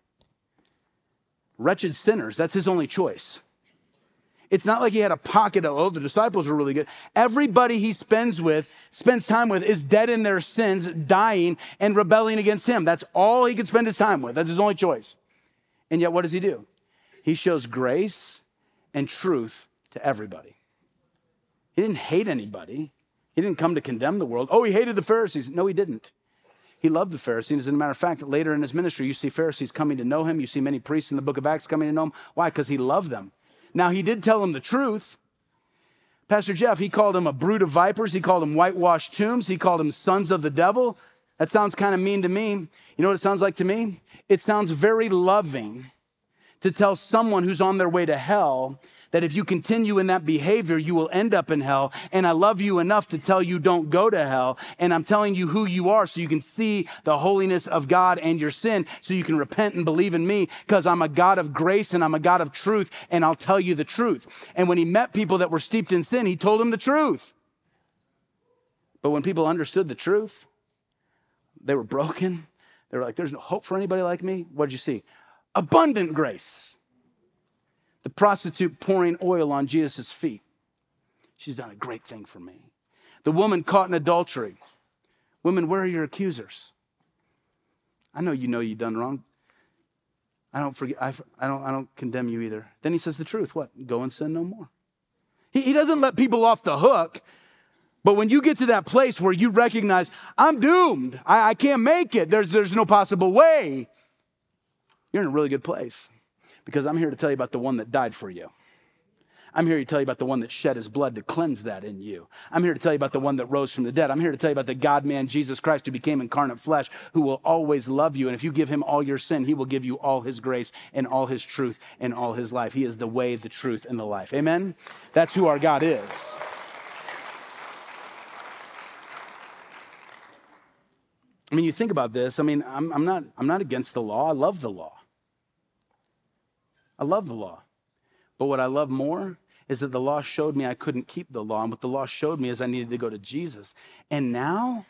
Wretched sinners. That's his only choice. It's not like he had a pocket of, oh, the disciples were really good. Everybody he spends with, spends time with, is dead in their sins, dying and rebelling against him. That's all he could spend his time with. That's his only choice. And yet, what does he do? He shows grace and truth to everybody. He didn't hate anybody. He didn't come to condemn the world. Oh, he hated the Pharisees. No, he didn't. He loved the Pharisees. As a matter of fact, later in his ministry, you see Pharisees coming to know him. You see many priests in the book of Acts coming to know him. Why? Because he loved them. Now, he did tell them the truth. Pastor Jeff, he called them a brood of vipers. He called them whitewashed tombs. He called them sons of the devil. That sounds kind of mean to me. You know what it sounds like to me? It sounds very loving to tell someone who's on their way to hell that if you continue in that behavior, you will end up in hell. And I love you enough to tell you don't go to hell. And I'm telling you who you are so you can see the holiness of God and your sin, so you can repent and believe in me, because I'm a God of grace and I'm a God of truth, and I'll tell you the truth. And when he met people that were steeped in sin, he told them the truth. But when people understood the truth, they were broken. They were like, there's no hope for anybody like me. What did you see? Abundant grace. The prostitute pouring oil on Jesus' feet. She's done a great thing for me. The woman caught in adultery. Women, where are your accusers? I know you know you've done wrong. I don't forget. I, I don't. I don't condemn you either. Then he says the truth. What? Go and sin no more. He, he doesn't let people off the hook. But when you get to that place where you recognize, I'm doomed, I, I can't make it, there's, there's no possible way, you're in a really good place. Because I'm here to tell you about the one that died for you. I'm here to tell you about the one that shed his blood to cleanse that in you. I'm here to tell you about the one that rose from the dead. I'm here to tell you about the God-man, Jesus Christ, who became incarnate flesh, who will always love you. And if you give him all your sin, he will give you all his grace and all his truth and all his life. He is the way, the truth, and the life. Amen? That's who our God is. I mean, you think about this. I mean, I'm, I'm not, I'm not against the law. I love the law. I love the law. But what I love more is that the law showed me I couldn't keep the law. And what the law showed me is I needed to go to Jesus. And now,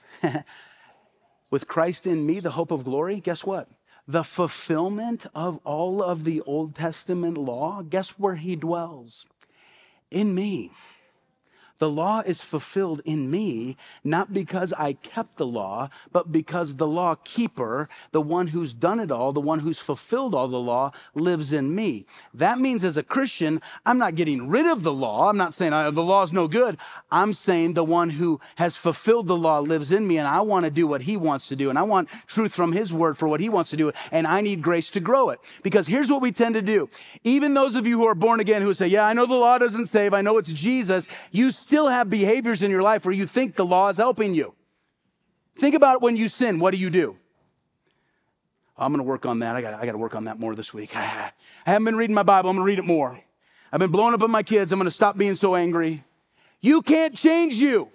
with Christ in me, the hope of glory, guess what? The fulfillment of all of the Old Testament law, guess where he dwells? In me. The law is fulfilled in me, not because I kept the law, but because the law keeper, the one who's done it all, the one who's fulfilled all the law, lives in me. That means as a Christian, I'm not getting rid of the law. I'm not saying oh, the law is no good. I'm saying the one who has fulfilled the law lives in me, and I want to do what he wants to do, and I want truth from his word for what he wants to do, and I need grace to grow it. Because here's what we tend to do. Even those of you who are born again who say, yeah, I know the law doesn't save, I know it's Jesus, you still have behaviors in your life where you think the law is helping you. Think about when you sin. What do you do? Oh, I'm going to work on that. I got I got to work on that more this week. I haven't been reading my Bible. I'm going to read it more. I've been blowing up at my kids. I'm going to stop being so angry. You can't change you.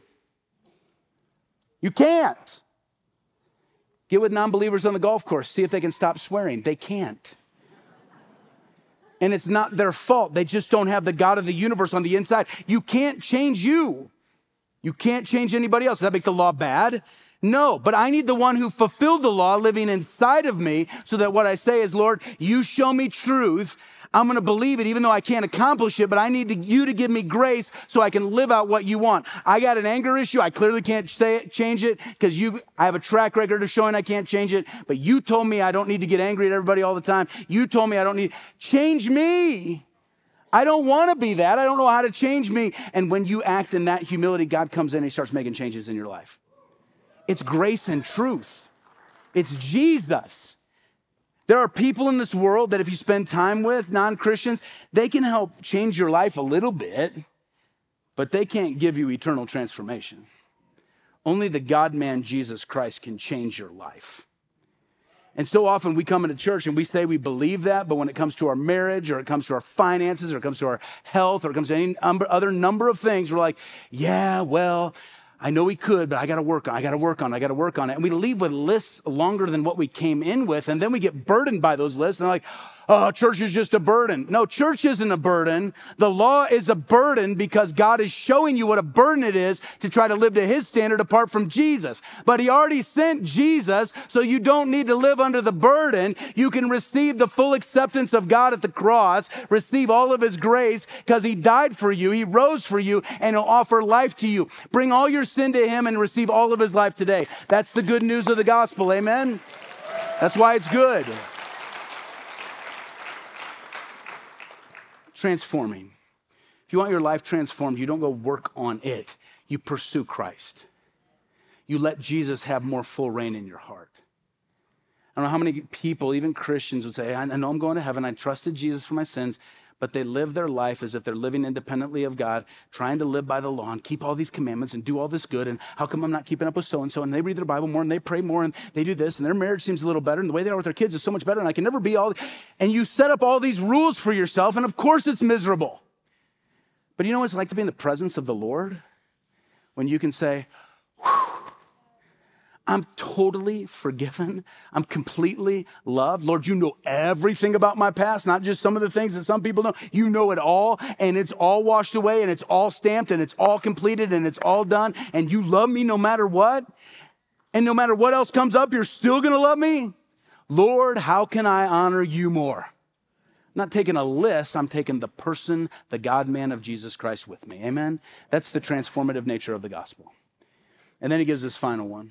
You can't. Get with non-believers on the golf course. See if they can stop swearing. They can't. And it's not their fault. They just don't have the God of the universe on the inside. You can't change you. You can't change anybody else. Does that make the law bad? No, but I need the one who fulfilled the law living inside of me so that what I say is, Lord, you show me truth. I'm going to believe it even though I can't accomplish it, but I need to, you to give me grace so I can live out what you want. I got an anger issue. I clearly can't say it, change it because you. I have a track record of showing I can't change it, but you told me I don't need to get angry at everybody all the time. You told me I don't need, change me. I don't want to be that. I don't know how to change me. And when you act in that humility, God comes in and he starts making changes in your life. It's grace and truth. It's Jesus. There are people in this world that if you spend time with, non-Christians, they can help change your life a little bit, but they can't give you eternal transformation. Only the God-man, Jesus Christ, can change your life. And so often we come into church and we say we believe that, but when it comes to our marriage or it comes to our finances or it comes to our health or it comes to any other number of things, we're like, yeah, well, I know we could, but I got to work on it. I got to work on it. I got to work on it. And we leave with lists longer than what we came in with. And then we get burdened by those lists. And they're like, oh, church is just a burden. No, church isn't a burden. The law is a burden because God is showing you what a burden it is to try to live to his standard apart from Jesus. But he already sent Jesus, so you don't need to live under the burden. You can receive the full acceptance of God at the cross, receive all of his grace because he died for you. He rose for you and he'll offer life to you. Bring all your sin to him and receive all of his life today. That's the good news of the gospel. Amen. That's why it's good. Transforming. If you want your life transformed, you don't go work on it. You pursue Christ. You let Jesus have more full reign in your heart. I don't know how many people, even Christians, would say, I know I'm going to heaven. I trusted Jesus for my sins. But they live their life as if they're living independently of God, trying to live by the law and keep all these commandments and do all this good. And how come I'm not keeping up with so-and-so? And they read their Bible more and they pray more and they do this and their marriage seems a little better and the way they are with their kids is so much better and I can never be all. And you set up all these rules for yourself and of course it's miserable. But you know what it's like to be in the presence of the Lord? When you can say, whew, I'm totally forgiven. I'm completely loved. Lord, you know everything about my past, not just some of the things that some people know. You know it all, and it's all washed away, and it's all stamped, and it's all completed, and it's all done, and you love me no matter what. And no matter what else comes up, you're still going to love me? Lord, how can I honor you more? I'm not taking a list. I'm taking the person, the God-man of Jesus Christ with me. Amen? That's the transformative nature of the gospel. And then he gives this final one.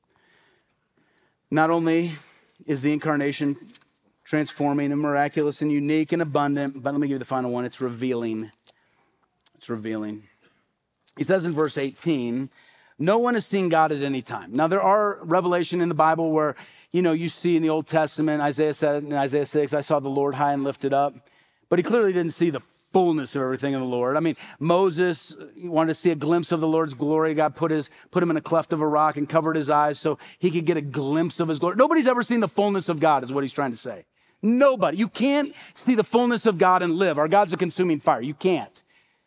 Not only is the incarnation transforming and miraculous and unique and abundant, but let me give you the final one. It's revealing. It's revealing. He says in verse eighteen, no one has seen God at any time. Now, there are revelation in the Bible where, you know, you see in the Old Testament, Isaiah said in Isaiah six, I saw the Lord high and lifted up. But he clearly didn't see the fullness of everything in the Lord. I mean, Moses wanted to see a glimpse of the Lord's glory. God put his put him in a cleft of a rock and covered his eyes so he could get a glimpse of his glory. Nobody's ever seen the fullness of God, is what he's trying to say. Nobody. You can't see the fullness of God and live. Our God's a consuming fire. You can't.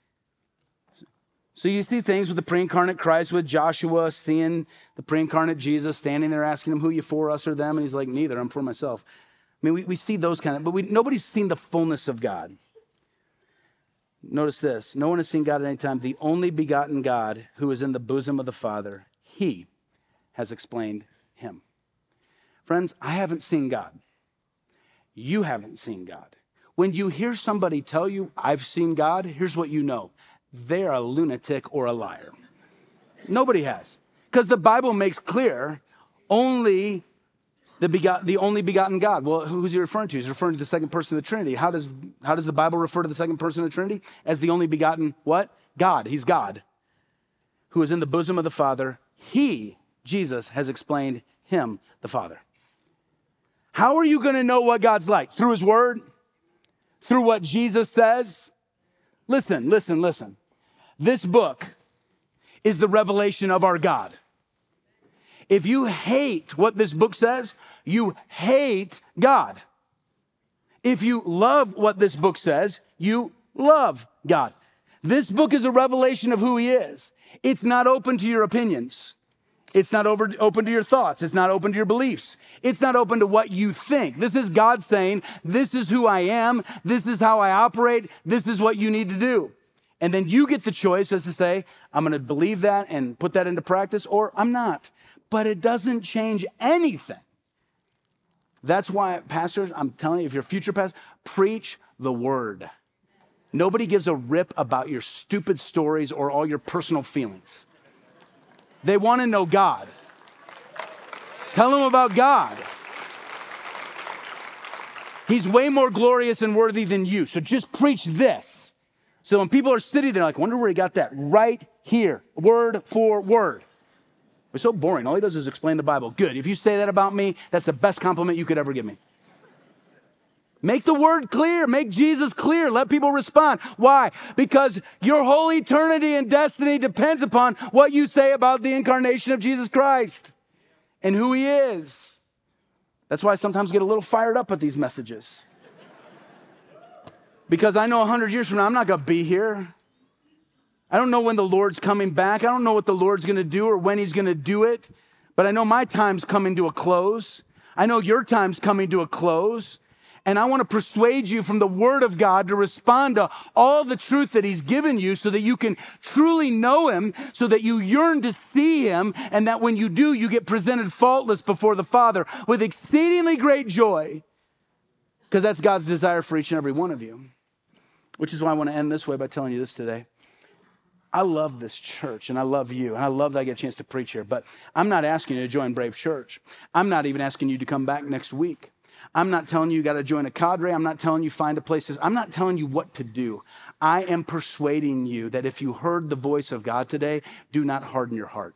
So you see things with the pre-incarnate Christ, with Joshua seeing the pre-incarnate Jesus standing there asking him, who you for, us or them? And he's like, neither, I'm for myself. I mean, we, we see those kind of, but we, nobody's seen the fullness of God. Notice this, no one has seen God at any time. The only begotten God who is in the bosom of the Father, he has explained him. Friends, I haven't seen God. You haven't seen God. When you hear somebody tell you, I've seen God, here's what you know. They're a lunatic or a liar. Nobody has. Because the Bible makes clear only the, begot, the only begotten God. Well, who's he referring to? He's referring to the second person of the Trinity. How does, how does the Bible refer to the second person of the Trinity? As the only begotten what? God. He's God. Who is in the bosom of the Father. He, Jesus, has explained him, the Father. How are you going to know what God's like? Through his word? Through what Jesus says? Listen, listen, listen. This book is the revelation of our God. If you hate what this book says, you hate God. If you love what this book says, you love God. This book is a revelation of who he is. It's not open to your opinions. It's not over, open to your thoughts. It's not open to your beliefs. It's not open to what you think. This is God saying, this is who I am. This is how I operate. This is what you need to do. And then you get the choice as to say, I'm going to believe that and put that into practice, or I'm not. But it doesn't change anything. That's why, pastors, I'm telling you, if you're a future pastor, preach the word. Nobody gives a rip about your stupid stories or all your personal feelings. They want to know God. Tell them about God. He's way more glorious and worthy than you. So just preach this. So when people are sitting there like, wonder where he got that. Right here, word for word. It's so boring. All he does is explain the Bible. Good. If you say that about me, that's the best compliment you could ever give me. Make the word clear. Make Jesus clear. Let people respond. Why? Because your whole eternity and destiny depends upon what you say about the incarnation of Jesus Christ and who he is. That's why I sometimes get a little fired up at these messages. Because I know a hundred years from now, I'm not going to be here. I don't know when the Lord's coming back. I don't know what the Lord's going to do or when he's going to do it. But I know my time's coming to a close. I know your time's coming to a close. And I want to persuade you from the word of God to respond to all the truth that he's given you so that you can truly know him, so that you yearn to see him, and that when you do, you get presented faultless before the Father with exceedingly great joy, because that's God's desire for each and every one of you. Which is why I want to end this way by telling you this today. I love this church, and I love you, and I love that I get a chance to preach here, but I'm not asking you to join Brave Church. I'm not even asking you to come back next week. I'm not telling you you got to join a cadre. I'm not telling you find a place. To, I'm not telling you what to do. I am persuading you that if you heard the voice of God today, do not harden your heart.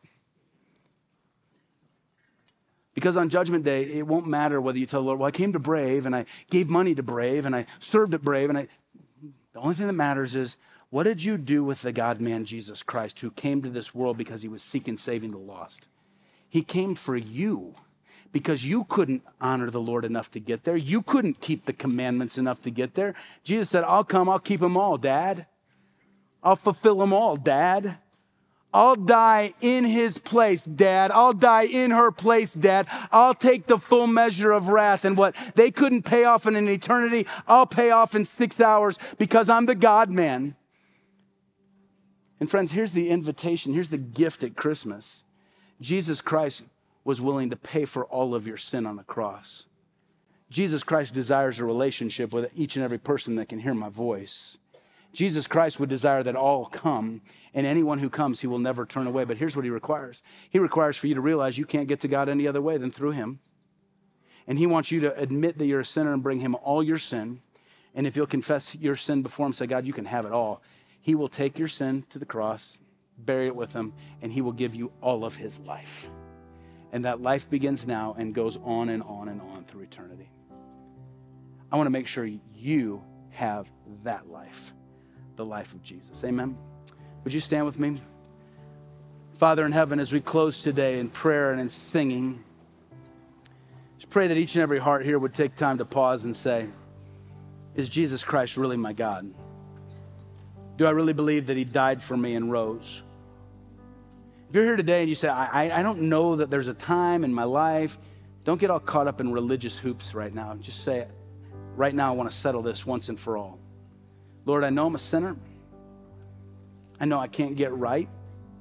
Because on Judgment Day, it won't matter whether you tell the Lord, well, I came to Brave, and I gave money to Brave, and I served at Brave, and I. The only thing that matters is, what did you do with the God-man Jesus Christ, who came to this world because he was seeking saving the lost? He came for you. Because you couldn't honor the Lord enough to get there. You couldn't keep the commandments enough to get there. Jesus said, I'll come, I'll keep them all, Dad. I'll fulfill them all, Dad. I'll die in his place, Dad. I'll die in her place, Dad. I'll take the full measure of wrath, and what they couldn't pay off in an eternity, I'll pay off in six hours because I'm the God-man. And friends, here's the invitation. Here's the gift at Christmas. Jesus Christ was willing to pay for all of your sin on the cross. Jesus Christ desires a relationship with each and every person that can hear my voice. Jesus Christ would desire that all come, and anyone who comes, he will never turn away. But here's what he requires. He requires for you to realize you can't get to God any other way than through him. And he wants you to admit that you're a sinner and bring him all your sin. And if you'll confess your sin before him, say, God, you can have it all. He will take your sin to the cross, bury it with him, and he will give you all of his life. And that life begins now and goes on and on and on through eternity. I want to make sure you have that life, the life of Jesus. Amen. Would you stand with me? Father in heaven, as we close today in prayer and in singing, just pray that each and every heart here would take time to pause and say, is Jesus Christ really my God? Do I really believe that he died for me and rose? If you're here today and you say, I, I don't know that there's a time in my life, don't get all caught up in religious hoops right now. Just say, right now I want to settle this once and for all. Lord, I know I'm a sinner. I know I can't get right.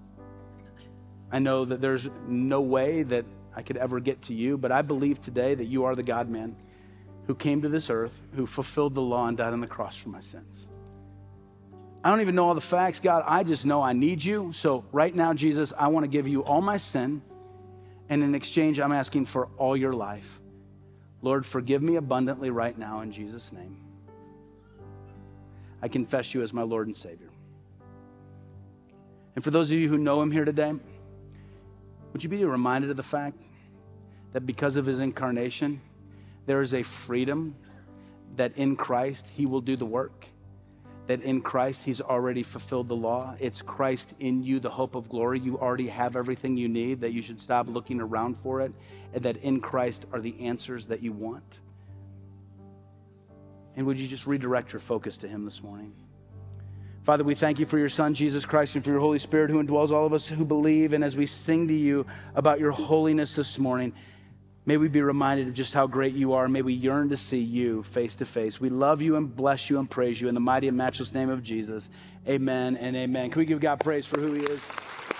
I know that there's no way that I could ever get to you, but I believe today that you are the God-man who came to this earth, who fulfilled the law and died on the cross for my sins. I don't even know all the facts, God. I just know I need you. So right now, Jesus, I want to give you all my sin, and in exchange, I'm asking for all your life. Lord, forgive me abundantly right now in Jesus' name. I confess you as my Lord and Savior. And for those of you who know him here today, would you be reminded of the fact that because of his incarnation, there is a freedom that in Christ he will do the work, that in Christ he's already fulfilled the law. It's Christ in you, the hope of glory. You already have everything you need, that you should stop looking around for it, and that in Christ are the answers that you want. And would you just redirect your focus to him this morning? Father, we thank you for your Son, Jesus Christ, and for your Holy Spirit who indwells all of us who believe. And as we sing to you about your holiness this morning, may we be reminded of just how great you are. May we yearn to see you face to face. We love you and bless you and praise you in the mighty and matchless name of Jesus. Amen and amen. Can we give God praise for who he is?